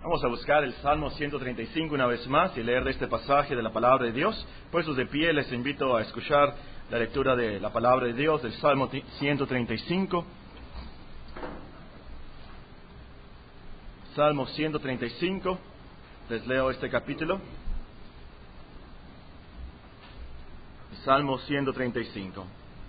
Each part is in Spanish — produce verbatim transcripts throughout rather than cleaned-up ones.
Vamos a buscar el Salmo ciento treinta y cinco una vez más y leer de este pasaje de la palabra de Dios. Puestos de pie, les invito a escuchar la lectura de la palabra de Dios del Salmo ciento treinta y cinco. Salmo ciento treinta y cinco, les leo este capítulo. Salmo ciento treinta y cinco.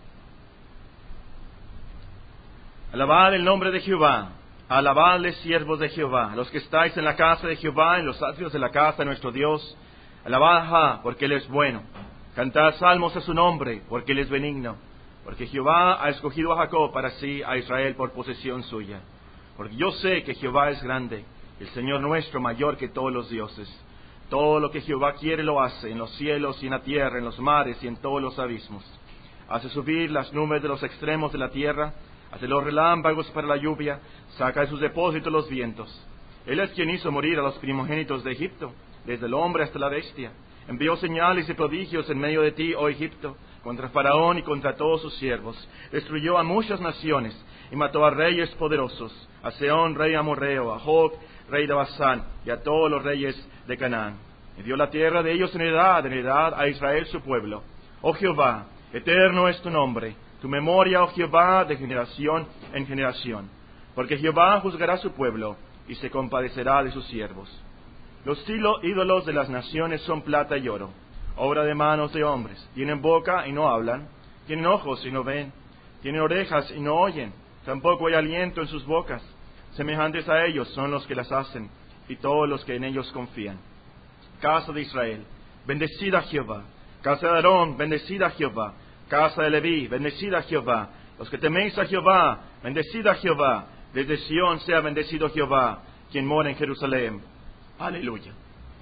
Alabad el nombre de Jehová. Alabadle, siervos de Jehová, los que estáis en la casa de Jehová, en los atrios de la casa de nuestro Dios. Alabad, porque Él es bueno. Cantad salmos a su nombre, porque Él es benigno. Porque Jehová ha escogido a Jacob para sí, a Israel por posesión suya. Porque yo sé que Jehová es grande, el Señor nuestro mayor que todos los dioses. Todo lo que Jehová quiere lo hace, en los cielos y en la tierra, en los mares y en todos los abismos. Hace subir las nubes de los extremos de la tierra, hace los relámpagos para la lluvia, saca de sus depósitos los vientos. Él es quien hizo morir a los primogénitos de Egipto, desde el hombre hasta la bestia. Envió señales y prodigios en medio de ti, oh Egipto, contra Faraón y contra todos sus siervos. Destruyó a muchas naciones y mató a reyes poderosos, a Seón, rey amorreo, a Og, rey de Basán, y a todos los reyes de Canaán. Y dio la tierra de ellos en heredad, en heredad a Israel su pueblo. Oh Jehová, eterno es tu nombre, tu memoria, oh Jehová, de generación en generación. Porque Jehová juzgará a su pueblo y se compadecerá de sus siervos. Los ídolos de las naciones son plata y oro, obra de manos de hombres. Tienen boca y no hablan, tienen ojos y no ven, tienen orejas y no oyen, tampoco hay aliento en sus bocas. Semejantes a ellos son los que las hacen y todos los que en ellos confían. Casa de Israel, bendecida a Jehová. Casa de Aarón, bendecida a Jehová. Casa de Leví, bendecida a Jehová. Los que teméis a Jehová, bendecida a Jehová. Desde Sión sea bendecido Jehová, quien mora en Jerusalén. Aleluya.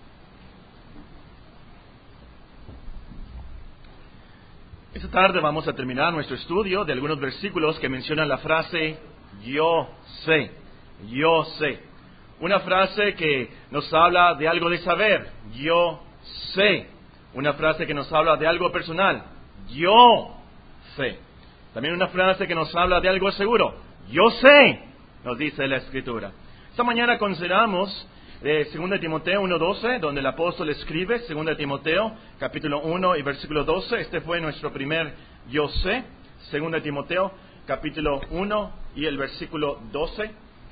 Esta tarde vamos a terminar nuestro estudio de algunos versículos que mencionan la frase yo sé, yo sé. Una frase que nos habla de algo de saber, yo sé. Una frase que nos habla de algo personal, yo sé. También una frase que nos habla de algo seguro, yo sé, nos dice la Escritura. Esta mañana consideramos de segunda de Timoteo uno doce, donde el apóstol escribe, segunda de Timoteo, capítulo uno y versículo doce. Este fue nuestro primer yo sé, segunda de Timoteo, capítulo uno y el versículo doce.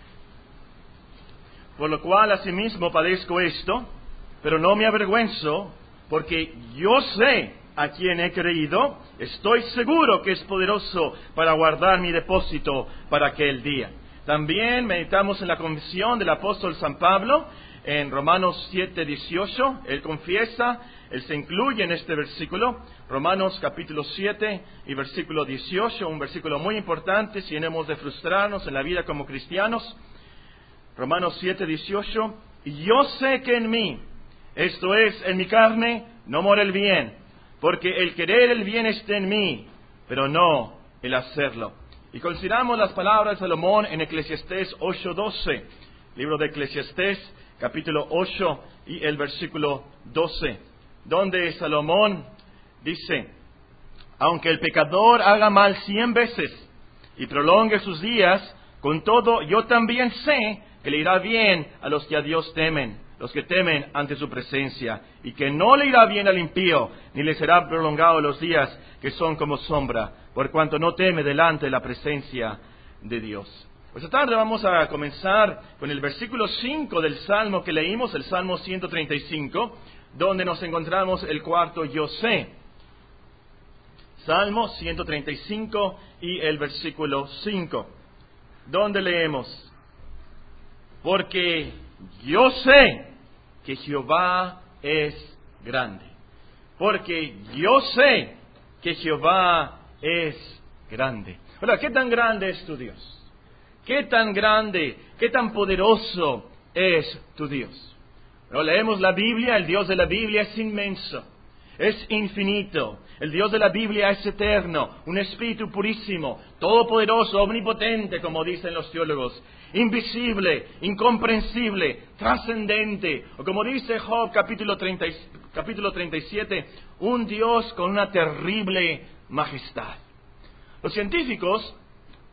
Por lo cual asimismo padezco esto, pero no me avergüenzo, porque yo sé a quien he creído, estoy seguro que es poderoso para guardar mi depósito para aquel día. También meditamos en la confesión del apóstol San Pablo en Romanos siete dieciocho. Él confiesa, él se incluye en este versículo, Romanos capítulo siete y versículo dieciocho, un versículo muy importante si no hemos de frustrarnos en la vida como cristianos. Romanos siete dieciocho, y yo sé que en mí, esto es, en mi carne, no mora el bien, porque el querer el bien está en mí, pero no el hacerlo. Y consideramos las palabras de Salomón en Eclesiastés ocho doce, libro de Eclesiastés, capítulo ocho y el versículo doce, donde Salomón dice, aunque el pecador haga mal cien veces y prolongue sus días, con todo yo también sé que le irá bien a los que a Dios temen, los que temen ante su presencia, y que no le irá bien al impío, ni le será prolongado los días que son como sombra, por cuanto no teme delante de la presencia de Dios. Pues esta tarde vamos a comenzar con el versículo cinco del Salmo que leímos, el Salmo ciento treinta y cinco, donde nos encontramos el cuarto yo sé. Salmo ciento treinta y cinco y el versículo cinco, donde leemos, porque yo sé que Jehová es grande. Porque yo sé que Jehová es grande. Ahora, ¿qué tan grande es tu Dios? ¿Qué tan grande, qué tan poderoso es tu Dios? Bueno, leemos la Biblia, el Dios de la Biblia es inmenso, es infinito. El Dios de la Biblia es eterno, un espíritu purísimo, todopoderoso, omnipotente, como dicen los teólogos, invisible, incomprensible, trascendente, o como dice Job capítulo treinta, capítulo treinta y siete, un Dios con una terrible majestad. Los científicos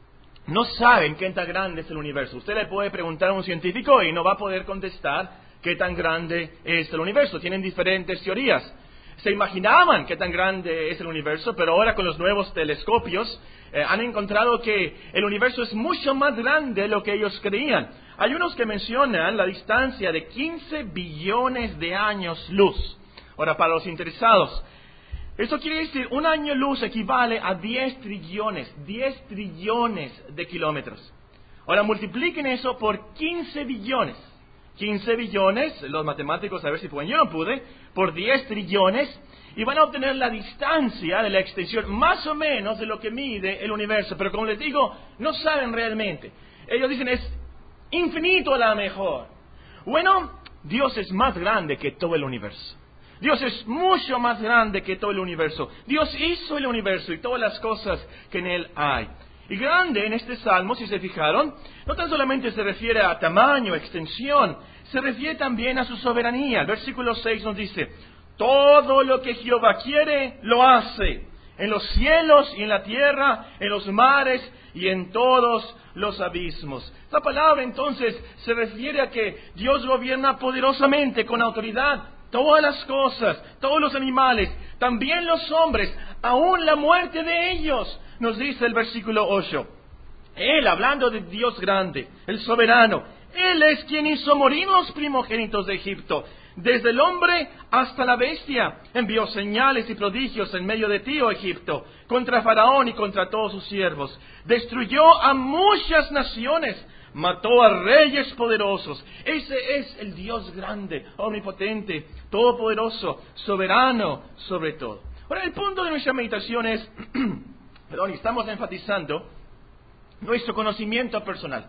no saben qué tan grande es el universo. Usted le puede preguntar a un científico y no va a poder contestar qué tan grande es el universo. Tienen diferentes teorías. Se imaginaban qué tan grande es el universo, pero ahora con los nuevos telescopios eh, han encontrado que el universo es mucho más grande de lo que ellos creían. Hay unos que mencionan la distancia de quince billones de años luz. Ahora, para los interesados, eso quiere decir, un año luz equivale a diez trillones, diez trillones de kilómetros. Ahora multipliquen eso por quince billones. quince billones, los matemáticos a ver si pueden, yo no pude, por diez trillones, y van a obtener la distancia de la extensión más o menos de lo que mide el universo. Pero como les digo, no saben realmente. Ellos dicen es infinito a la mejor. Bueno, Dios es más grande que todo el universo. Dios es mucho más grande que todo el universo. Dios hizo el universo y todas las cosas que en él hay. Y grande en este salmo, si se fijaron, no tan solamente se refiere a tamaño, extensión, se refiere también a su soberanía. El versículo seis nos dice, todo lo que Jehová quiere, lo hace. En los cielos y en la tierra, en los mares y en todos los abismos. La palabra entonces se refiere a que Dios gobierna poderosamente, con autoridad, todas las cosas, todos los animales, también los hombres, aún la muerte de ellos, nos dice el versículo ocho. Él, hablando de Dios grande, el soberano, Él es quien hizo morir los primogénitos de Egipto, desde el hombre hasta la bestia. Envió señales y prodigios en medio de ti, oh Egipto, contra Faraón y contra todos sus siervos. Destruyó a muchas naciones, mató a reyes poderosos. Ese es el Dios grande, omnipotente, todopoderoso, soberano sobre todo. Ahora, el punto de nuestra meditación es, perdón, estamos enfatizando nuestro conocimiento personal.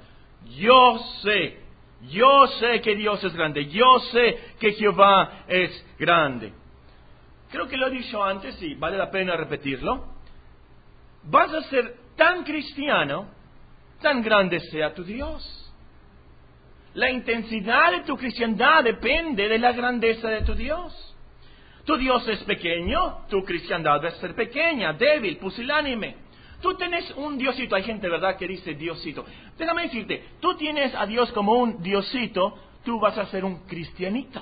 Yo sé, yo sé que Dios es grande, yo sé que Jehová es grande. Creo que lo he dicho antes y vale la pena repetirlo. Vas a ser tan cristiano, tan grande sea tu Dios. La intensidad de tu cristiandad depende de la grandeza de tu Dios. Tu Dios es pequeño, tu cristiandad va a ser pequeña, débil, pusilánime. Tú tienes un Diosito, hay gente, ¿verdad?, que dice Diosito. Déjame decirte, tú tienes a Dios como un Diosito, tú vas a ser un cristianito.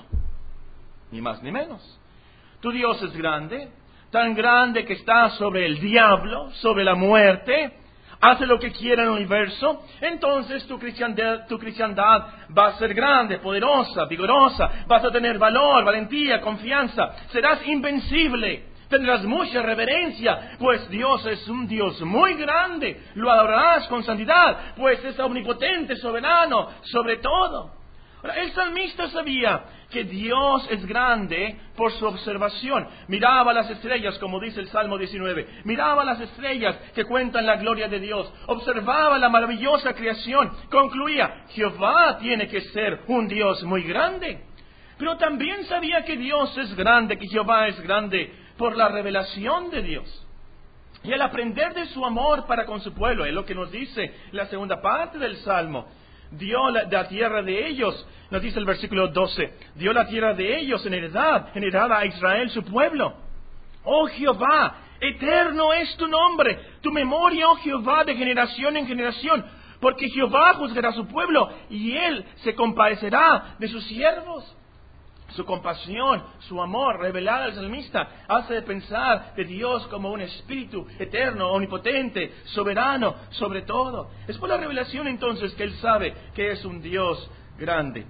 Ni más ni menos. Tu Dios es grande, tan grande que está sobre el diablo, sobre la muerte, hace lo que quiera en el universo. Entonces tu cristiandad, tu cristiandad va a ser grande, poderosa, vigorosa, vas a tener valor, valentía, confianza, serás invencible. Tendrás mucha reverencia, pues Dios es un Dios muy grande. Lo adorarás con santidad, pues es omnipotente, soberano, sobre todo. Ahora, el salmista sabía que Dios es grande por su observación. Miraba las estrellas, como dice el Salmo diecinueve. Miraba las estrellas que cuentan la gloria de Dios. Observaba la maravillosa creación. Concluía, Jehová tiene que ser un Dios muy grande. Pero también sabía que Dios es grande, que Jehová es grande por la revelación de Dios. Y al aprender de su amor para con su pueblo, es lo que nos dice la segunda parte del Salmo. Dio la, la tierra de ellos, nos dice el versículo doce, dio la tierra de ellos en heredad, en heredad a Israel su pueblo. Oh Jehová, eterno es tu nombre, tu memoria, oh Jehová, de generación en generación, porque Jehová juzgará a su pueblo y él se compadecerá de sus siervos. Su compasión, su amor revelado al salmista hace de pensar de Dios como un espíritu eterno, omnipotente, soberano sobre todo. Es por la revelación entonces que él sabe que es un Dios grande.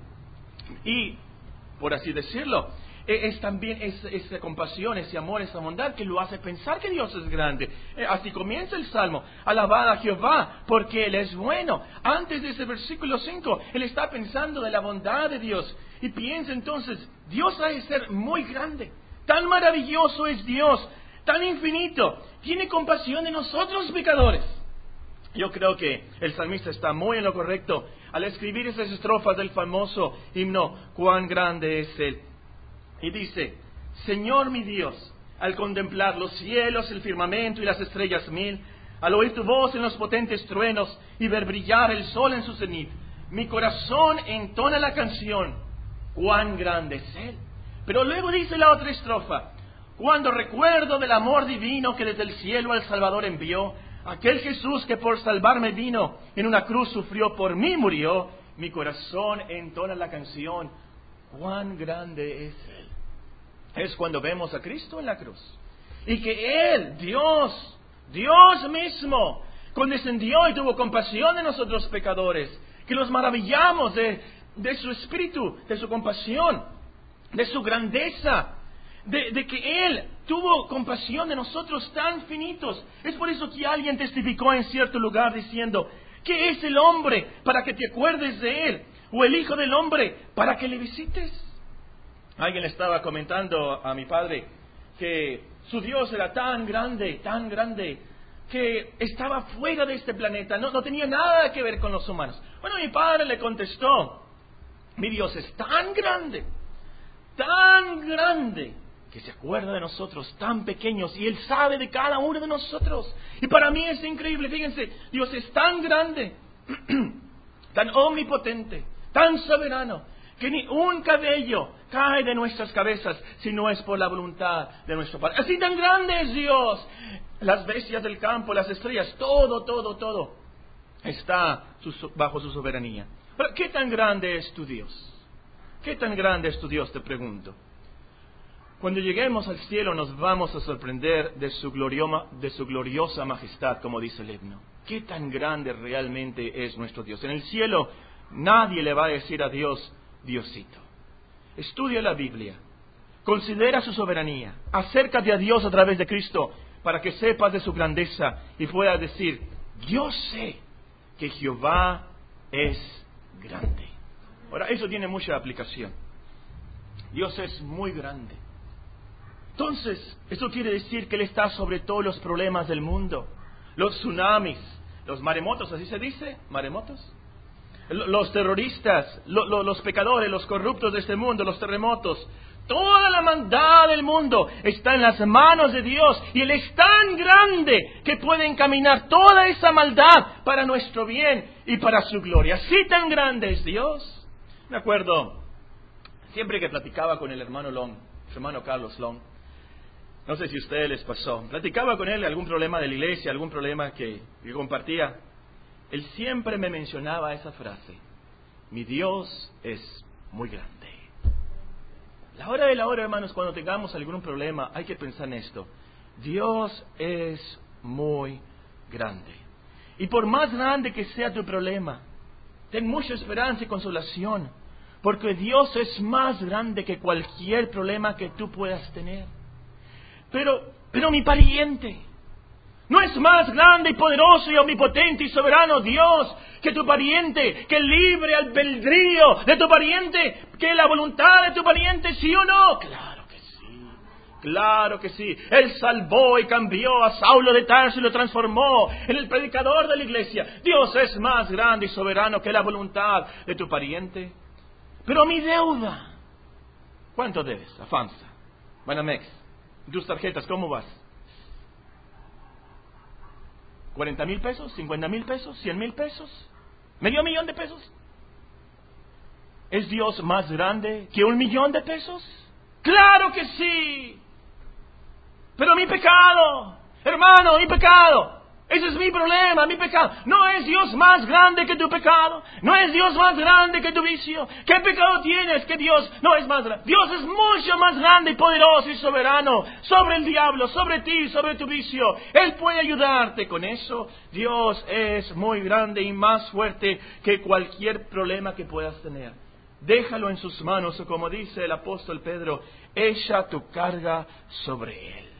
Y, por así decirlo, es también esa, esa compasión, ese amor, esa bondad que lo hace pensar que Dios es grande. Así comienza el Salmo. Alabad a Jehová porque Él es bueno. Antes de ese versículo cinco, Él está pensando de la bondad de Dios. Y piensa entonces, Dios ha de ser muy grande. Tan maravilloso es Dios, tan infinito. Tiene compasión de nosotros pecadores. Yo creo que el salmista está muy en lo correcto al escribir esas estrofas del famoso himno, cuán grande es Él. Y dice, Señor mi Dios, al contemplar los cielos, el firmamento y las estrellas mil, al oír tu voz en los potentes truenos y ver brillar el sol en su cenit, mi corazón entona la canción, cuán grande es Él. Pero luego dice la otra estrofa, cuando recuerdo del amor divino que desde el cielo al Salvador envió, aquel Jesús que por salvarme vino, en una cruz sufrió, por mí murió, mi corazón entona la canción, cuán grande es Él. Es cuando vemos a Cristo en la cruz. Y que Él, Dios, Dios mismo, condescendió y tuvo compasión de nosotros pecadores, que nos maravillamos de, de su espíritu, de su compasión, de su grandeza, de, de que Él tuvo compasión de nosotros tan finitos. Es por eso que alguien testificó en cierto lugar diciendo, ¿qué es el hombre para que te acuerdes de Él? ¿O el Hijo del Hombre para que le visites? Alguien estaba comentando a mi padre que su Dios era tan grande, tan grande, que estaba fuera de este planeta, no, no tenía nada que ver con los humanos. Bueno, mi padre le contestó, mi Dios es tan grande, tan grande, que se acuerda de nosotros tan pequeños y Él sabe de cada uno de nosotros. Y para mí es increíble, fíjense, Dios es tan grande, tan omnipotente, tan soberano, que ni un cabello cae de nuestras cabezas si no es por la voluntad de nuestro Padre. Así tan grande es Dios. Las bestias del campo, las estrellas, todo, todo, todo está bajo su soberanía. Pero ¿qué tan grande es tu Dios? ¿Qué tan grande es tu Dios? Te pregunto. Cuando lleguemos al cielo nos vamos a sorprender de su, glorioma, de su gloriosa majestad, como dice el himno. ¿Qué tan grande realmente es nuestro Dios? En el cielo nadie le va a decir a Dios, Diosito. Estudia la Biblia, considera su soberanía, acércate a Dios a través de Cristo para que sepas de su grandeza y puedas decir, yo sé que Jehová es grande. Ahora, eso tiene mucha aplicación. Dios es muy grande. Entonces, eso quiere decir que Él está sobre todos los problemas del mundo. Los tsunamis, los maremotos, ¿así se dice? ¿Maremotos? Los terroristas, lo, lo, los pecadores, los corruptos de este mundo, los terremotos. Toda la maldad del mundo está en las manos de Dios. Y Él es tan grande que puede encaminar toda esa maldad para nuestro bien y para su gloria. Así tan grande es Dios. Me acuerdo, siempre que platicaba con el hermano Long, su hermano Carlos Long, no sé si a ustedes les pasó, platicaba con él algún problema de la iglesia, algún problema que, que compartía. Él siempre me mencionaba esa frase, mi Dios es muy grande. La hora de la hora, hermanos, cuando tengamos algún problema, hay que pensar en esto. Dios es muy grande. Y por más grande que sea tu problema, ten mucha esperanza y consolación, porque Dios es más grande que cualquier problema que tú puedas tener. Pero, pero mi pariente, ¿no es más grande y poderoso y omnipotente y soberano Dios que tu pariente, que el libre albedrío de tu pariente, que la voluntad de tu pariente, sí o no? Claro que sí, claro que sí. Él salvó y cambió a Saulo de Tarso y lo transformó en el predicador de la iglesia. Dios es más grande y soberano que la voluntad de tu pariente. Pero mi deuda, ¿cuánto debes? A FAMSA, Banamex, tus tarjetas, ¿cómo vas? ¿cuarenta mil pesos? ¿cincuenta mil pesos? ¿cien mil pesos? ¿Medio millón de pesos? ¿Es Dios más grande que un millón de pesos? ¡Claro que sí! Pero mi pecado, hermano, mi pecado, ese es mi problema, mi pecado. ¿No es Dios más grande que tu pecado? ¿No es Dios más grande que tu vicio? ¿Qué pecado tienes que Dios no es más grande? Dios es mucho más grande y poderoso y soberano sobre el diablo, sobre ti, sobre tu vicio. Él puede ayudarte con eso. Dios es muy grande y más fuerte que cualquier problema que puedas tener. Déjalo en sus manos, o como dice el apóstol Pedro, echa tu carga sobre Él.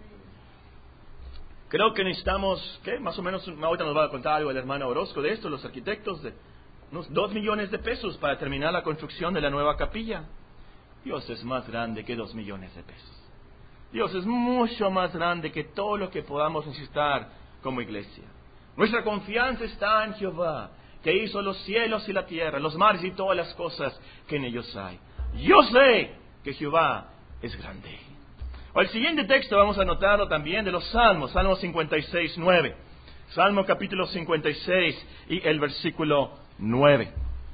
Creo que necesitamos, ¿qué? Más o menos, ahorita nos va a contar algo el hermano Orozco de esto, los arquitectos, de unos dos millones de pesos para terminar la construcción de la nueva capilla. Dios es más grande que dos millones de pesos. Dios es mucho más grande que todo lo que podamos necesitar como iglesia. Nuestra confianza está en Jehová, que hizo los cielos y la tierra, los mares y todas las cosas que en ellos hay. Yo sé que Jehová es grande. El siguiente texto vamos a anotarlo también de los Salmos, Salmo cincuenta y seis, nueve. Salmo capítulo cincuenta y seis y el versículo nueve.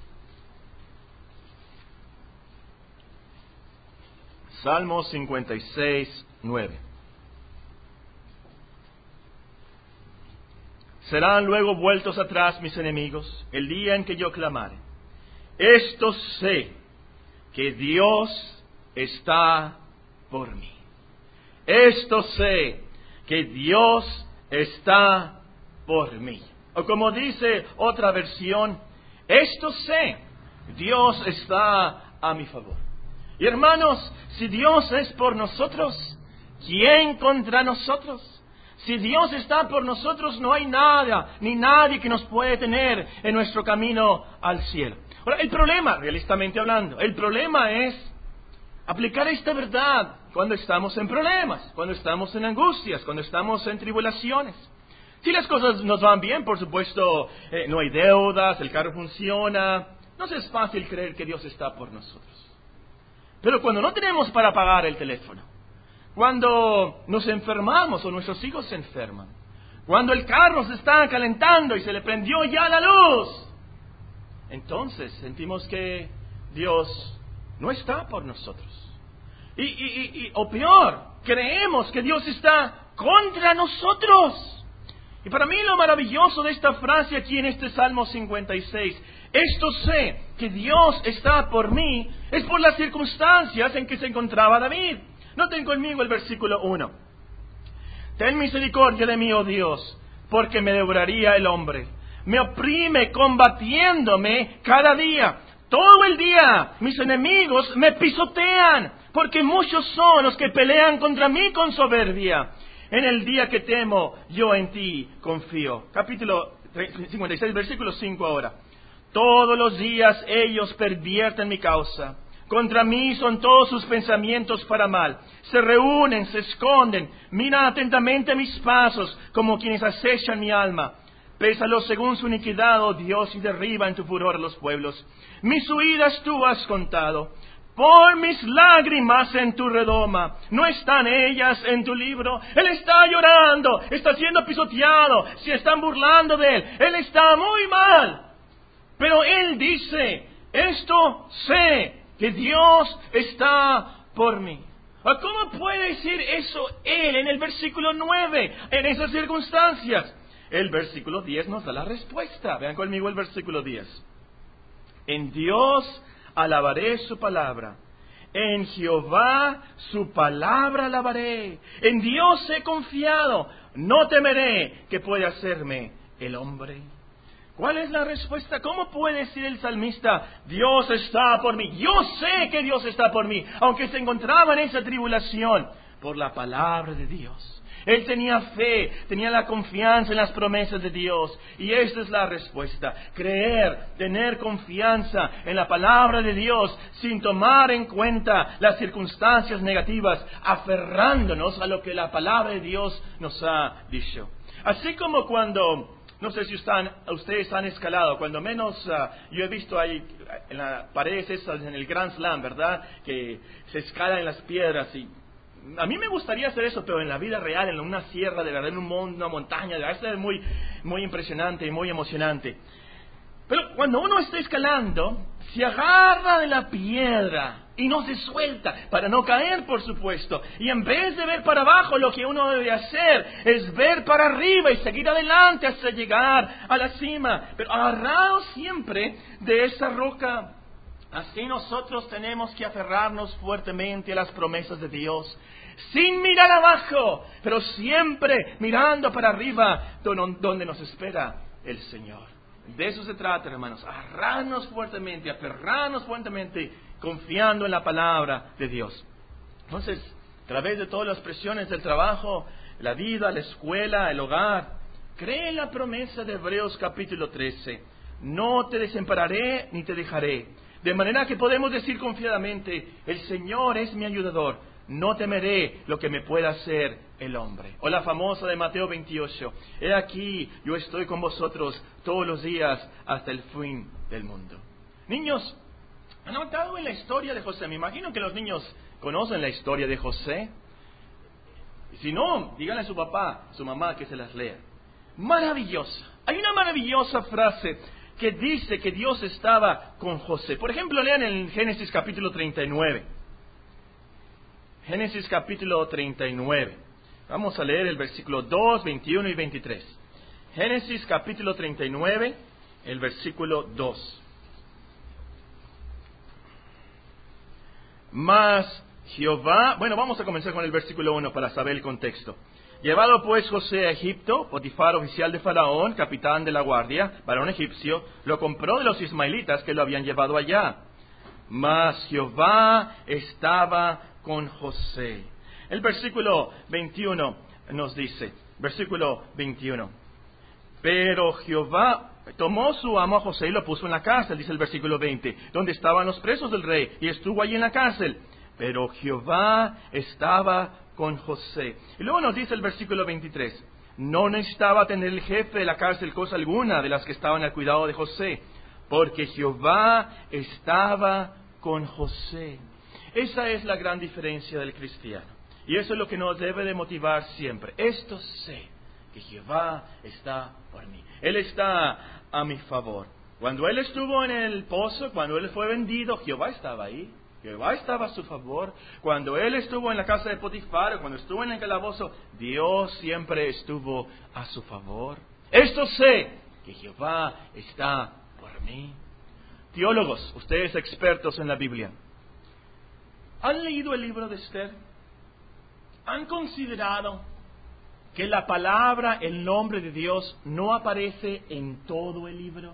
Salmo cincuenta y seis, nueve. Serán luego vueltos atrás mis enemigos el día en que yo clamare. Esto sé, que Dios está por mí. Esto sé, que Dios está por mí. O como dice otra versión, esto sé, Dios está a mi favor. Y hermanos, si Dios es por nosotros, ¿quién contra nosotros? Si Dios está por nosotros, no hay nada, ni nadie que nos puede tener en nuestro camino al cielo. Ahora, el problema, realistamente hablando, el problema es aplicar esta verdad cuando estamos en problemas, cuando estamos en angustias, cuando estamos en tribulaciones. Si las cosas nos van bien, por supuesto, eh, no hay deudas, el carro funciona, nos es fácil creer que Dios está por nosotros. Pero cuando no tenemos para pagar el teléfono, cuando nos enfermamos o nuestros hijos se enferman, cuando el carro se está calentando y se le prendió ya la luz, entonces sentimos que Dios no está por nosotros. Y, y, y, y o peor, creemos que Dios está contra nosotros. Y para mí lo maravilloso de esta frase aquí en este Salmo cincuenta y seis, esto sé que Dios está por mí, es por las circunstancias en que se encontraba David. Noten conmigo el versículo uno. Ten misericordia de mí, oh Dios, porque me devoraría el hombre. Me oprime combatiéndome cada día. Todo el día mis enemigos me pisotean, porque muchos son los que pelean contra mí con soberbia. En el día que temo, yo en ti confío. Capítulo cincuenta y seis, versículo cinco ahora. Todos los días ellos pervierten mi causa. Contra mí son todos sus pensamientos para mal. Se reúnen, se esconden, miran atentamente mis pasos, como quienes acechan mi alma. Pésalos según su iniquidad, oh Dios, y derriba en tu furor a los pueblos. Mis huidas tú has contado. Por mis lágrimas en tu redoma, ¿no están ellas en tu libro? Él está llorando, está siendo pisoteado, se están burlando de él, él está muy mal. Pero él dice, esto sé, que Dios está por mí. ¿Cómo puede decir eso él en el versículo nueve, en esas circunstancias? El versículo diez nos da la respuesta. Vean conmigo el versículo diez. En Dios alabaré su palabra. En Jehová su palabra alabaré. En Dios he confiado. No temeré que puede hacerme el hombre. ¿Cuál es la respuesta? ¿Cómo puede decir el salmista, Dios está por mí? Yo sé que Dios está por mí, aunque se encontraba en esa tribulación, por la palabra de Dios. Él tenía fe, tenía la confianza en las promesas de Dios. Y esta es la respuesta. Creer, tener confianza en la palabra de Dios sin tomar en cuenta las circunstancias negativas, aferrándonos a lo que la palabra de Dios nos ha dicho. Así como cuando, no sé si están, ustedes han escalado, cuando menos uh, yo he visto ahí en las paredes esas, en el Grand Slam, ¿verdad? Que se escala en las piedras y... A mí me gustaría hacer eso, pero en la vida real, en una sierra, de verdad, en un mon- una montaña, de verdad, es muy, muy impresionante y muy emocionante. Pero cuando uno está escalando, se agarra de la piedra y no se suelta, para no caer, por supuesto. Y en vez de ver para abajo, lo que uno debe hacer es ver para arriba y seguir adelante hasta llegar a la cima. Pero agarrado siempre de esa roca. Así nosotros tenemos que aferrarnos fuertemente a las promesas de Dios, sin mirar abajo, pero siempre mirando para arriba, donde nos espera el Señor. De eso se trata, hermanos, agarrarnos fuertemente, aferrarnos fuertemente, confiando en la palabra de Dios. Entonces, a través de todas las presiones del trabajo, la vida, la escuela, el hogar, cree en la promesa de Hebreos capítulo trece. No te desampararé ni te dejaré. De manera que podemos decir confiadamente, el Señor es mi ayudador, no temeré lo que me pueda hacer el hombre. O la famosa de Mateo veintiocho, he aquí, yo estoy con vosotros todos los días hasta el fin del mundo. Niños, ¿han notado en la historia de José? Me imagino que los niños conocen la historia de José. Si no, díganle a su papá, a su mamá que se las lea. Maravillosa. Hay una maravillosa frase que dice que Dios estaba con José. Por ejemplo, lean en Génesis capítulo treinta y nueve. Génesis capítulo treinta y nueve. Vamos a leer el versículo dos, veintiuno y veintitrés. Génesis capítulo treinta y nueve, el versículo dos. Mas Jehová, bueno, vamos a comenzar con el versículo uno para saber el contexto. Llevado pues José a Egipto, Potifar, oficial de Faraón, capitán de la guardia, varón egipcio, lo compró de los ismaelitas que lo habían llevado allá. Mas Jehová estaba con José. El versículo veintiuno nos dice, versículo veintiuno, pero Jehová tomó su amo a José y lo puso en la cárcel, dice el versículo veinte, donde estaban los presos del rey, y estuvo allí en la cárcel. Pero Jehová estaba con José. Y luego nos dice el versículo veintitrés, no necesitaba tener el jefe de la cárcel cosa alguna de las que estaban al cuidado de José, porque Jehová estaba con José. Esa es la gran diferencia del cristiano. Y eso es lo que nos debe de motivar siempre. Esto sé, que Jehová está por mí. Él está a mi favor. Cuando él estuvo en el pozo, cuando él fue vendido, Jehová estaba ahí. Jehová estaba a su favor. Cuando él estuvo en la casa de Potifar, cuando estuvo en el calabozo, Dios siempre estuvo a su favor. Esto sé, que Jehová está por mí. Teólogos, ustedes expertos en la Biblia, ¿han leído el libro de Esther? ¿Han considerado que la palabra, el nombre de Dios, no aparece en todo el libro?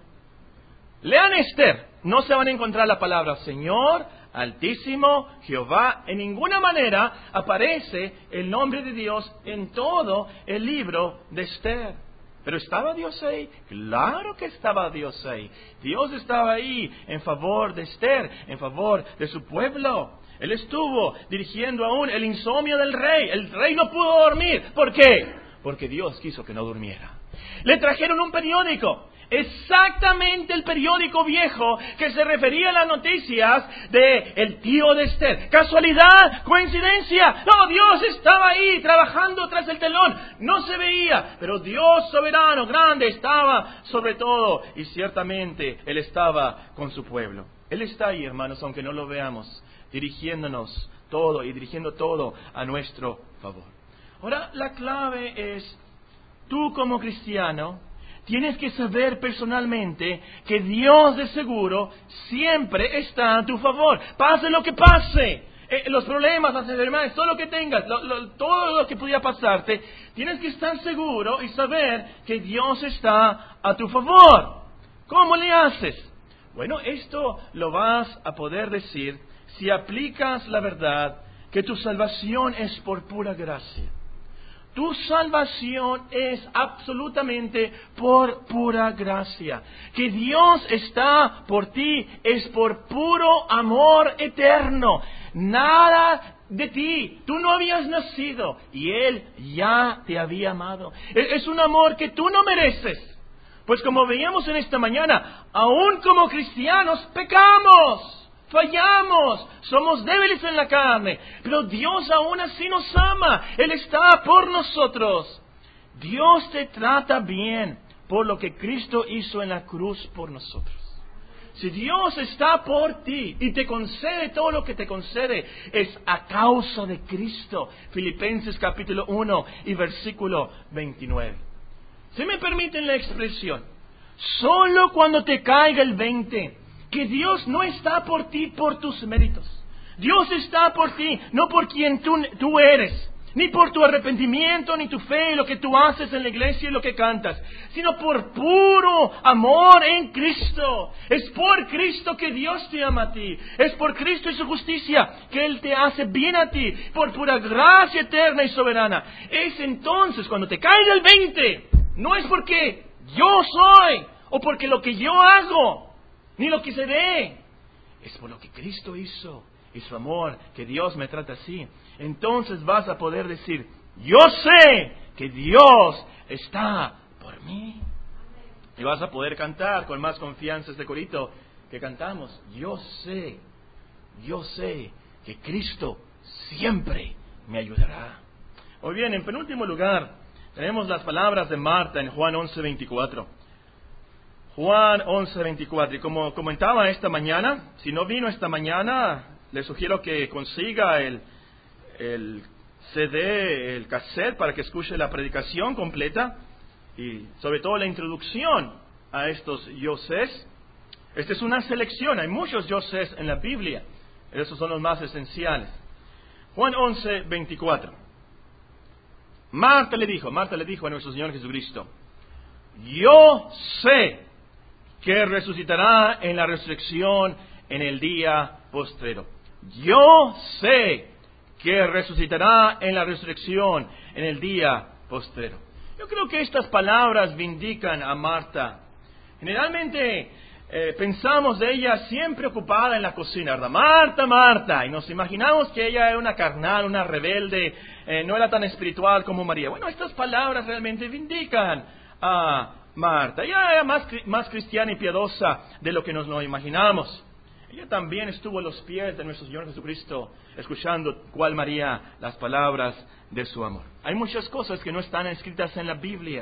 Lean Esther, no se van a encontrar la palabra Señor, Altísimo, Jehová. En ninguna manera aparece el nombre de Dios en todo el libro de Esther. ¿Pero estaba Dios ahí? Claro que estaba Dios ahí. Dios estaba ahí en favor de Esther, en favor de su pueblo. Él estuvo dirigiendo aún el insomnio del rey. El rey no pudo dormir. ¿Por qué? Porque Dios quiso que no durmiera. Le trajeron un periódico. Exactamente el periódico viejo que se refería a las noticias de el tío de Esther. ¿Casualidad? ¿Coincidencia? No, Dios estaba ahí trabajando tras el telón. No se veía, pero Dios soberano, grande, estaba sobre todo. Y ciertamente Él estaba con su pueblo. Él está ahí, hermanos, aunque no lo veamos, dirigiéndonos todo y dirigiendo todo a nuestro favor. Ahora, la clave es, tú como cristiano, tienes que saber personalmente que Dios de seguro siempre está a tu favor. Pase lo que pase, eh, los problemas, las enfermedades, todo lo que tengas, lo, lo, todo lo que pudiera pasarte, tienes que estar seguro y saber que Dios está a tu favor. ¿Cómo le haces? Bueno, esto lo vas a poder decir si aplicas la verdad que tu salvación es por pura gracia. Tu salvación es absolutamente por pura gracia. Que Dios está por ti es por puro amor eterno. Nada de ti. Tú no habías nacido y Él ya te había amado. Es un amor que tú no mereces. Pues como veíamos en esta mañana, aún como cristianos pecamos. Fallamos, somos débiles en la carne, pero Dios aún así nos ama. Él está por nosotros. Dios te trata bien por lo que Cristo hizo en la cruz por nosotros. Si Dios está por ti y te concede todo lo que te concede, es a causa de Cristo. Filipenses capítulo uno y versículo veintinueve. Si me permiten la expresión, solo cuando te caiga el veinte, que Dios no está por ti por tus méritos. Dios está por ti, no por quien tú, tú eres, ni por tu arrepentimiento, ni tu fe, lo que tú haces en la iglesia y lo que cantas, sino por puro amor en Cristo. Es por Cristo que Dios te ama a ti. Es por Cristo y su justicia que Él te hace bien a ti, por pura gracia eterna y soberana. Es entonces cuando te caiga el veinte, no es porque yo soy, o porque lo que yo hago, ni lo que se ve, es por lo que Cristo hizo y su amor, que Dios me trata así. Entonces vas a poder decir, yo sé que Dios está por mí. Y vas a poder cantar con más confianza este corito que cantamos. Yo sé, yo sé que Cristo siempre me ayudará. Muy bien, en penúltimo lugar, tenemos las palabras de Marta en Juan once veinticuatro. Juan once veinticuatro. Y como comentaba esta mañana, si no vino esta mañana, le sugiero que consiga el, el C D, el cassette, para que escuche la predicación completa. y sobre todo la introducción a estos yo sés. Esta es una selección, hay muchos yo sés en la Biblia, esos son los más esenciales. Juan once, veinticuatro. Marta le dijo, Marta le dijo a nuestro Señor Jesucristo, yo sé que resucitará en la resurrección en el día postrero. Yo sé que resucitará en la resurrección en el día postrero. Yo creo que estas palabras vindican a Marta. Generalmente eh, pensamos de ella siempre ocupada en la cocina, ¿verdad? Marta, Marta, y nos imaginamos que ella era una carnal, una rebelde, eh, no era tan espiritual como María. Bueno, estas palabras realmente vindican a Marta. Ella era más, más cristiana y piadosa de lo que nos lo imaginamos. Ella también estuvo a los pies de nuestro Señor Jesucristo, escuchando cual María las palabras de su amor. Hay muchas cosas que no están escritas en la Biblia.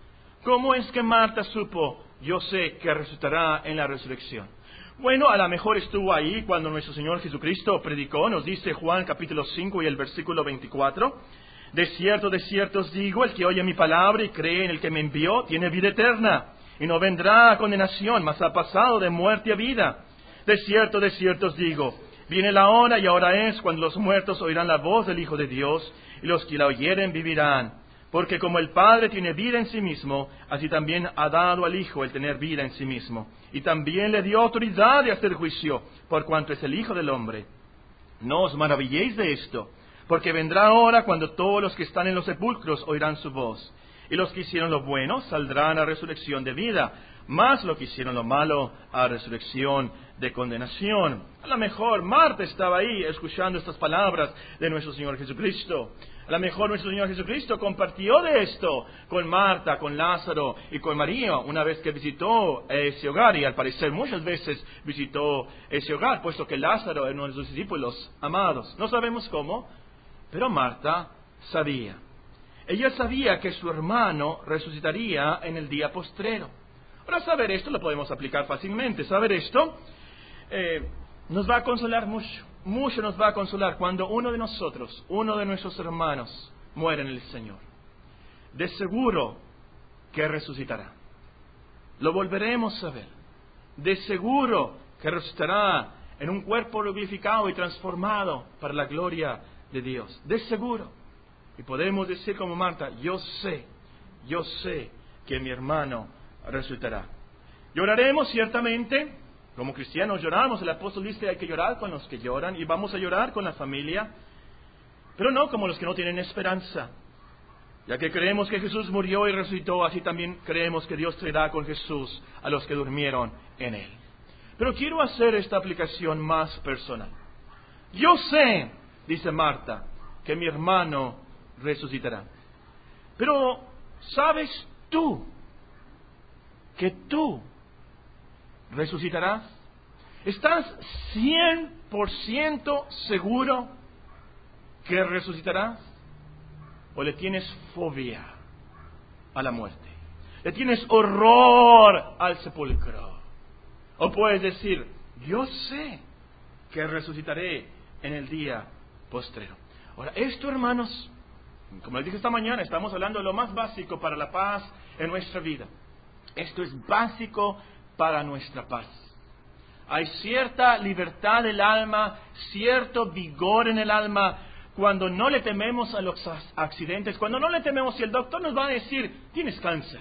¿Cómo es que Marta supo, yo sé que resucitará en la resurrección? Bueno, a lo mejor estuvo ahí cuando nuestro Señor Jesucristo predicó, nos dice Juan capítulo cinco y el versículo veinticuatro. De cierto, de cierto os digo, el que oye mi palabra y cree en el que me envió, tiene vida eterna, y no vendrá a condenación, mas ha pasado de muerte a vida. De cierto, de cierto os digo, viene la hora y ahora es cuando los muertos oirán la voz del Hijo de Dios, y los que la oyeren vivirán. Porque como el Padre tiene vida en sí mismo, así también ha dado al Hijo el tener vida en sí mismo. Y también le dio autoridad de hacer juicio, por cuanto es el Hijo del Hombre. No os maravilléis de esto, porque vendrá hora cuando todos los que están en los sepulcros oirán su voz. Y los que hicieron lo bueno saldrán a resurrección de vida, mas los que hicieron lo malo a resurrección de condenación. A lo mejor Marta estaba ahí escuchando estas palabras de nuestro Señor Jesucristo. A lo mejor nuestro Señor Jesucristo compartió de esto con Marta, con Lázaro y con María una vez que visitó ese hogar, y al parecer muchas veces visitó ese hogar, puesto que Lázaro era uno de sus discípulos amados. No sabemos cómo, pero Marta sabía. Ella sabía que su hermano resucitaría en el día postrero. Ahora, saber esto lo podemos aplicar fácilmente. Saber esto eh, nos va a consolar mucho. Mucho nos va a consolar cuando uno de nosotros, uno de nuestros hermanos, muere en el Señor. De seguro que resucitará. Lo volveremos a ver. De seguro que resucitará en un cuerpo glorificado y transformado para la gloria de Dios. De seguro. Y podemos decir como Marta, yo sé, yo sé que mi hermano resucitará. Lloraremos ciertamente, como cristianos lloramos. El apóstol dice hay que llorar con los que lloran, y vamos a llorar con la familia, pero no como los que no tienen esperanza. Ya que creemos que Jesús murió y resucitó, así también creemos que Dios traerá con Jesús a los que durmieron en Él. Pero quiero hacer esta aplicación más personal. Yo sé, dice Marta, que mi hermano resucitará. Pero, ¿sabes tú que tú resucitarás? ¿Estás cien por ciento seguro que resucitarás? ¿O le tienes fobia a la muerte? ¿Le tienes horror al sepulcro? ¿O puedes decir, yo sé que resucitaré en el día postrero? Ahora, esto, hermanos, como les dije esta mañana, estamos hablando de lo más básico para la paz en nuestra vida. Esto es básico para nuestra paz. Hay cierta libertad del alma, cierto vigor en el alma, cuando no le tememos a los accidentes, cuando no le tememos si el doctor nos va a decir, tienes cáncer.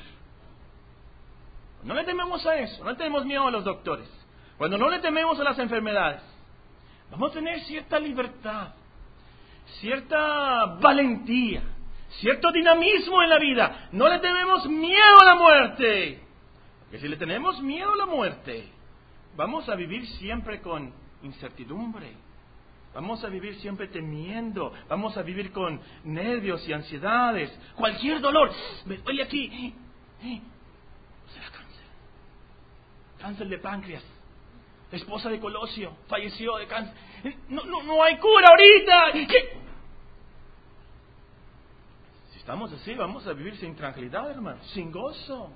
No le tememos a eso, no le tenemos miedo a los doctores. Cuando no le tememos a las enfermedades, vamos a tener cierta libertad, cierta valentía, cierto dinamismo en la vida. No le tenemos miedo a la muerte. Porque si le tenemos miedo a la muerte, vamos a vivir siempre con incertidumbre. Vamos a vivir siempre temiendo. Vamos a vivir con nervios y ansiedades. Cualquier dolor. Me duele aquí. Será cáncer. Cáncer de páncreas. La esposa de Colosio falleció de cáncer. No, no, no hay cura ahorita. ¿Qué? Si estamos así, vamos a vivir sin tranquilidad, hermano. Sin gozo.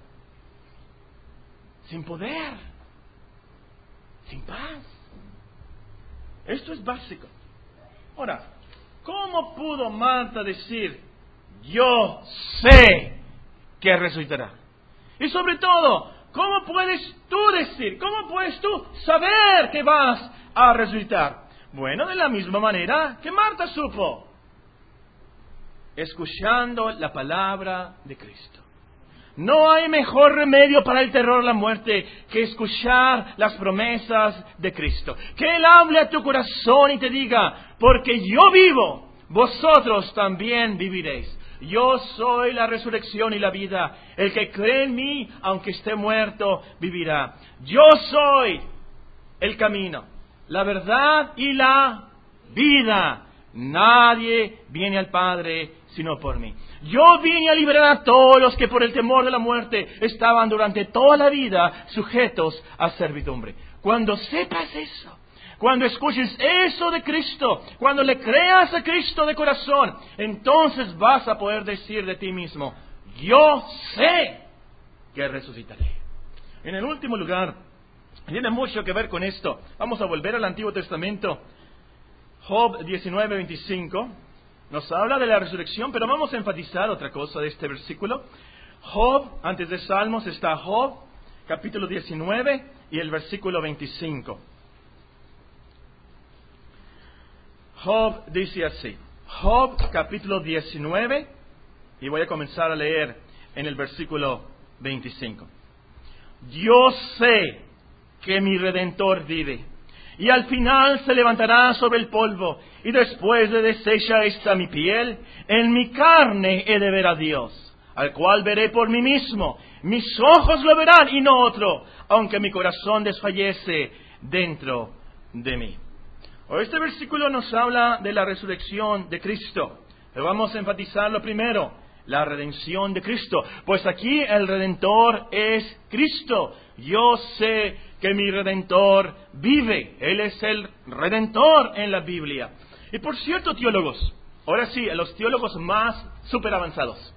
Sin poder. Sin paz. Esto es básico. Ahora, ¿cómo pudo Marta decir, yo sé que resucitará. Y sobre todo, ¿cómo puedes tú decir, cómo puedes tú saber que vas a resucitar? Bueno, de la misma manera que Marta supo, escuchando la palabra de Cristo. No hay mejor remedio para el terror a la muerte que escuchar las promesas de Cristo. Que Él hable a tu corazón y te diga, porque yo vivo, vosotros también viviréis. Yo soy la resurrección y la vida. El que cree en mí, aunque esté muerto, vivirá. Yo soy el camino, la verdad y la vida. Nadie viene al Padre sino por mí. Yo vine a liberar a todos los que por el temor de la muerte estaban durante toda la vida sujetos a servidumbre. Cuando sepas eso, cuando escuches eso de Cristo, cuando le creas a Cristo de corazón, entonces vas a poder decir de ti mismo, yo sé que resucitaré. En el último lugar, tiene mucho que ver con esto. Vamos a volver al Antiguo Testamento. Job diecinueve veinticinco nos habla de la resurrección, pero vamos a enfatizar otra cosa de este versículo. Job, antes de Salmos está Job, capítulo diecinueve y el versículo veinticinco. Job dice así, Job capítulo diecinueve, y voy a comenzar a leer en el versículo veinticinco. Yo sé que mi Redentor vive, y al final se levantará sobre el polvo, y después de deshecha esta mi piel, en mi carne he de ver a Dios, al cual veré por mí mismo. Mis ojos lo verán y no otro, aunque mi corazón desfallece dentro de mí. Este versículo nos habla de la resurrección de Cristo, pero vamos a enfatizar lo primero, la redención de Cristo. Pues aquí el Redentor es Cristo. Yo sé que mi Redentor vive. Él es el Redentor en la Biblia. Y por cierto, teólogos, ahora sí, los teólogos más super avanzados.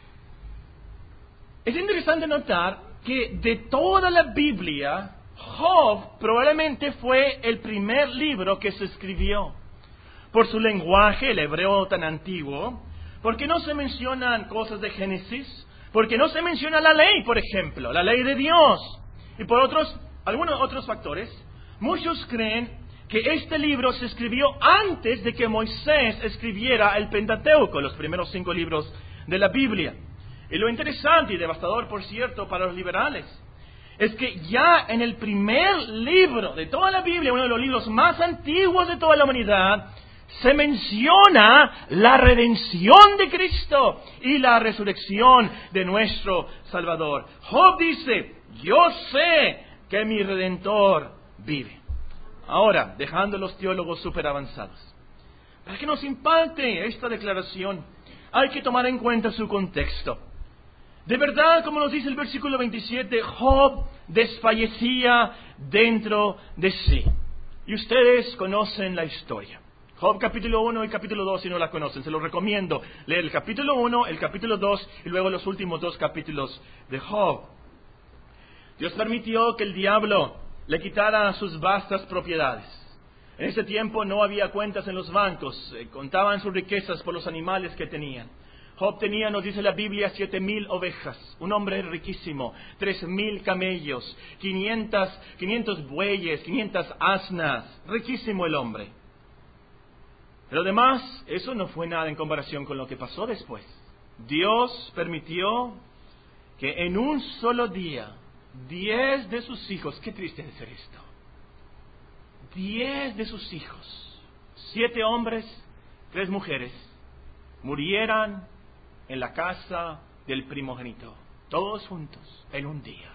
Es interesante notar que de toda la Biblia, Job probablemente fue el primer libro que se escribió. Por su lenguaje, el hebreo tan antiguo, porque no se mencionan cosas de Génesis, porque no se menciona la ley, por ejemplo, la ley de Dios. Y por otros, algunos otros factores, muchos creen que este libro se escribió antes de que Moisés escribiera el Pentateuco, los primeros cinco libros de la Biblia. Y lo interesante y devastador, por cierto, para los liberales, es que ya en el primer libro de toda la Biblia, uno de los libros más antiguos de toda la humanidad, se menciona la redención de Cristo y la resurrección de nuestro Salvador. Job dice, yo sé que mi Redentor vive. Ahora, dejando los teólogos super avanzados, para que nos impacte esta declaración, hay que tomar en cuenta su contexto. De verdad, como nos dice el versículo veintisiete, Job desfallecía dentro de sí. Y ustedes conocen la historia. Job capítulo uno y capítulo dos, si no la conocen, se los recomiendo. Leer el capítulo uno, el capítulo dos y luego los últimos dos capítulos de Job. Dios permitió que el diablo le quitara sus vastas propiedades. En ese tiempo no había cuentas en los bancos, eh, contaban sus riquezas por los animales que tenían. Job tenía, nos dice la Biblia, siete mil ovejas, un hombre riquísimo, tres mil camellos, quinientos, quinientos bueyes, quinientas asnas, riquísimo el hombre. Pero además, eso no fue nada en comparación con lo que pasó después. Dios permitió que en un solo día, diez de sus hijos, qué triste es ser esto, diez de sus hijos, siete hombres, tres mujeres, murieran en la casa del primogénito, todos juntos, en un día.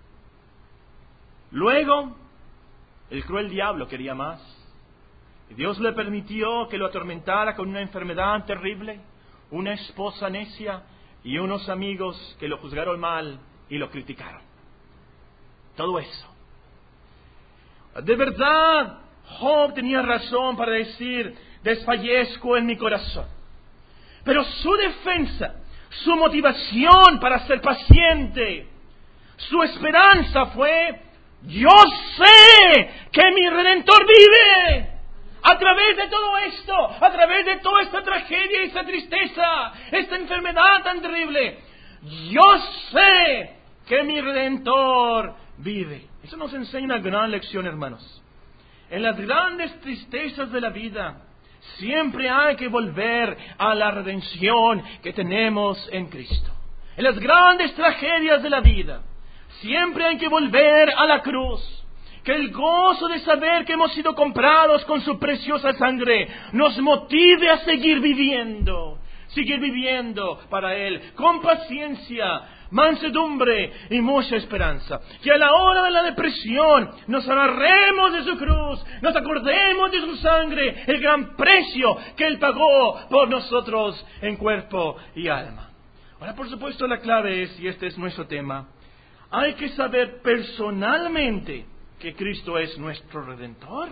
Luego, el cruel diablo quería más. Y Dios le permitió que lo atormentara con una enfermedad terrible, una esposa necia y unos amigos que lo juzgaron mal y lo criticaron. Todo eso. De verdad, Job tenía razón para decir, desfallezco en mi corazón. Pero su defensa, su motivación para ser paciente, su esperanza fue, yo sé que mi Redentor vive. A través de todo esto, a través de toda esta tragedia y esta tristeza, esta enfermedad tan terrible, yo sé que mi Redentor vive. Eso nos enseña una gran lección, hermanos. En las grandes tristezas de la vida, siempre hay que volver a la redención que tenemos en Cristo. En las grandes tragedias de la vida, siempre hay que volver a la cruz. Que el gozo de saber que hemos sido comprados con su preciosa sangre nos motive a seguir viviendo. Seguir viviendo para Él, con paciencia, mansedumbre y mucha esperanza. Que a la hora de la depresión nos agarremos de su cruz, nos acordemos de su sangre, el gran precio que Él pagó por nosotros en cuerpo y alma. Ahora, por supuesto, la clave es, y este es nuestro tema, hay que saber personalmente que Cristo es nuestro Redentor.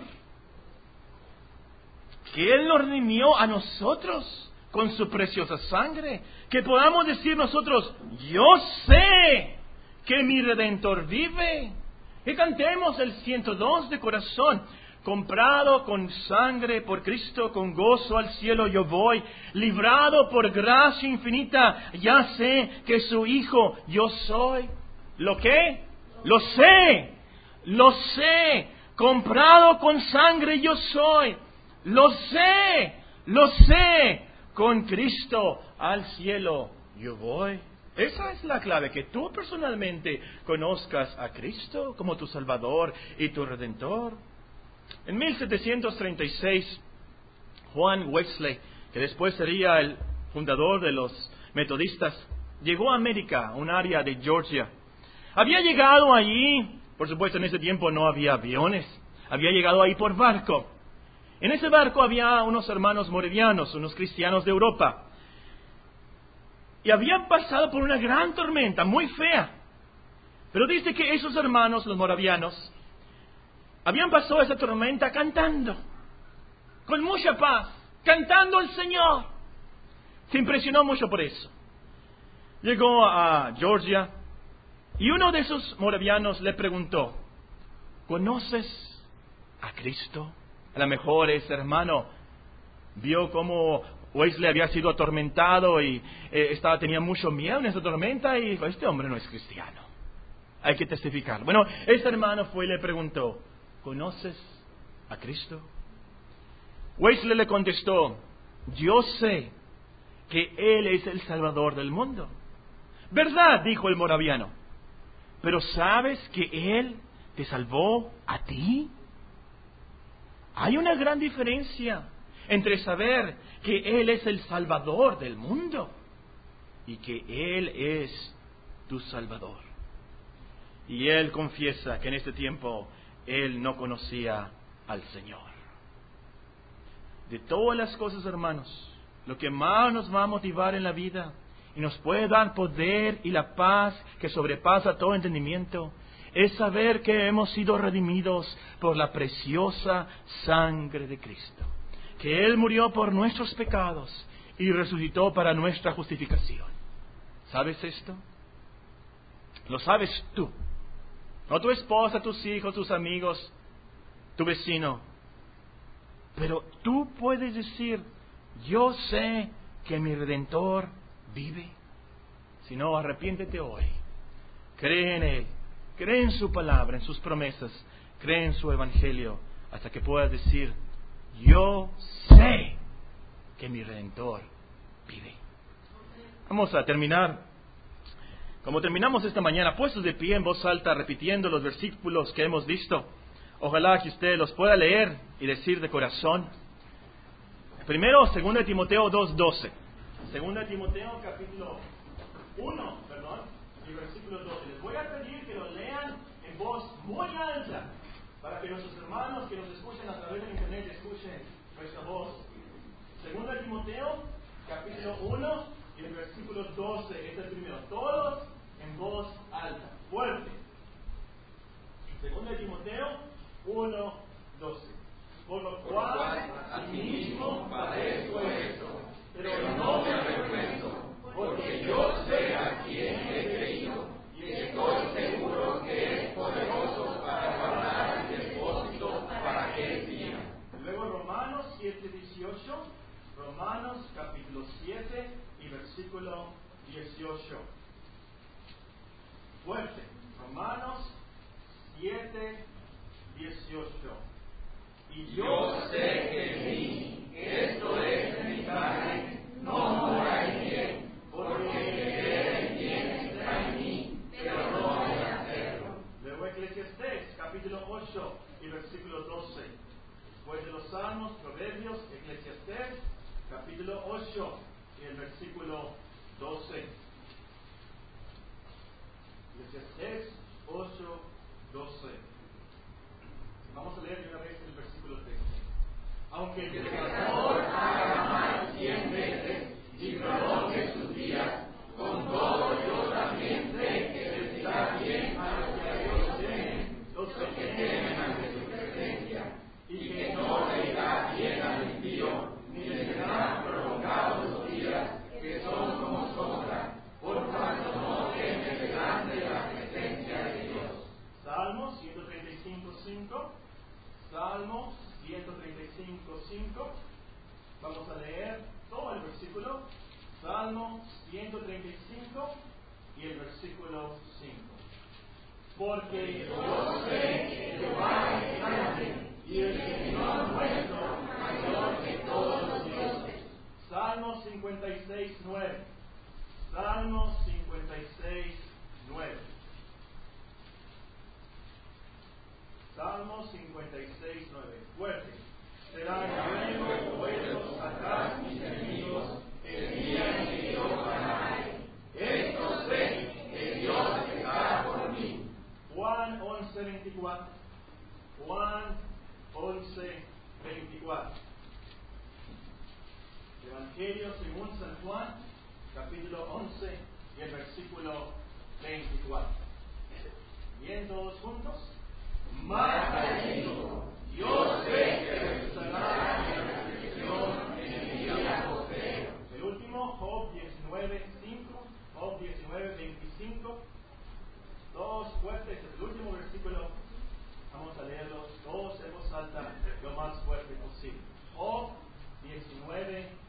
Que Él nos redimió a nosotros con su preciosa sangre. Que podamos decir nosotros, yo sé que mi Redentor vive. Y cantemos el ciento dos de corazón. Comprado con sangre por Cristo, con gozo al cielo yo voy. Librado por gracia infinita, ya sé que su Hijo yo soy. ¿Lo qué? Lo sé. Lo sé. Comprado con sangre yo soy. Lo sé. Lo sé. Con Cristo al cielo yo voy. Esa es la clave, que tú personalmente conozcas a Cristo como tu Salvador y tu Redentor. En mil setecientos treinta y seis, Juan Wesley, que después sería el fundador de los metodistas, llegó a América, un área de Georgia. Había llegado allí, por supuesto en ese tiempo no había aviones, había llegado ahí por barco. En ese barco había unos hermanos moravianos, unos cristianos de Europa. Y habían pasado por una gran tormenta, muy fea. Pero dice que esos hermanos, los moravianos, habían pasado esa tormenta cantando, con mucha paz, cantando al Señor. Se impresionó mucho por eso. Llegó a Georgia y uno de esos moravianos le preguntó, ¿conoces a Cristo? A lo mejor ese hermano vio cómo Wesley había sido atormentado y eh, estaba, tenía mucho miedo en esa tormenta y dijo, este hombre no es cristiano. Hay que testificar. Bueno, ese hermano fue y le preguntó, ¿conoces a Cristo? Wesley le contestó, yo sé que Él es el Salvador del mundo. ¿Verdad? Dijo el moraviano. ¿Pero sabes que Él te salvó a ti? Hay una gran diferencia entre saber que Él es el Salvador del mundo y que Él es tu Salvador. Y él confiesa que en este tiempo él no conocía al Señor. De todas las cosas, hermanos, lo que más nos va a motivar en la vida y nos puede dar poder y la paz que sobrepasa todo entendimiento es saber que hemos sido redimidos por la preciosa sangre de Cristo. Que Él murió por nuestros pecados y resucitó para nuestra justificación. ¿Sabes esto? Lo sabes tú. No tu esposa, tus hijos, tus amigos, tu vecino. Pero tú puedes decir, yo sé que mi Redentor vive. Si no, arrepiéntete hoy. Cree en Él. Cree en su palabra, en sus promesas. Cree en su evangelio. Hasta que puedas decir, yo sé que mi Redentor vive. Vamos a terminar. Como terminamos esta mañana, puestos de pie en voz alta, repitiendo los versículos que hemos visto. Ojalá que usted los pueda leer y decir de corazón. Primero, segunda de Timoteo dos doce. segunda de Timoteo capítulo uno, perdón, y versículo doce. Les voy a pedir que lo lean en voz muy alta, para que nuestros hermanos que nos escuchan a través de internet escuchen nuestra voz. segunda de Timoteo capítulo uno y el versículo doce. Este es el primero. Todos en voz alta, fuerte. segunda de Timoteo uno doce. Por lo cual, a mí mismo padezco esto, pero no me avergüenzo, porque yo sé a quién he creído, y estoy seguro que es poderoso para guardar el depósito para aquel día. Luego Romanos siete dieciocho, Romanos capítulo siete y versículo dieciocho. Fuerte. Romanos siete, dieciocho. Y Yo sé que en mí, esto es en mi carne, no mora el bien, porque querer el bien está en mí, pero no hay hacerlo. Luego Eclesiastés, capítulo ocho y versículo doce. Después de los Salmos, Proverbios, Eclesiastés, capítulo ocho y el versículo doce. Eclesiastés ocho, doce. Vamos a leer de una vez el versículo trece. Aunque el pecador haga mal cien veces y prolongue sus días, con todo yo también sé que les irá bien a los que a Dios temen, los que temen ante su presencia, y que no le irá bien al impío, ni le serán prolongados los días, que son como sombra, por cuanto no teme delante de la presencia de Dios. Salmo ciento treinta y cinco, cinco. Salmo ciento treinta y cinco, cinco. Vamos a leer todo el versículo. Salmo ciento treinta y cinco y el versículo cinco. Porque yo sé que Jehová es grande y el Señor nuestro mayor que todos los dioses. Salmo cincuenta y seis, nueve. Salmo cincuenta y seis, nueve. Salmo cincuenta y seis, nueve. Fuerte. Serán luego vueltos atrás mis enemigos el día en que yo ganaré. Esto sé que Dios está por mí. Juan once, veinticuatro. Juan once, veinticuatro. Evangelio según San Juan, capítulo once y el versículo veinticuatro. Bien, todos juntos. Marta dijo: yo sé que resucitará en la resurrección en el día postrero. El último, Job diecinueve, cinco. Job diecinueve, veinticinco. Todos fuertes, el último versículo. Vamos a leerlos todos en voz alta lo más fuerte posible. Job diecinueve,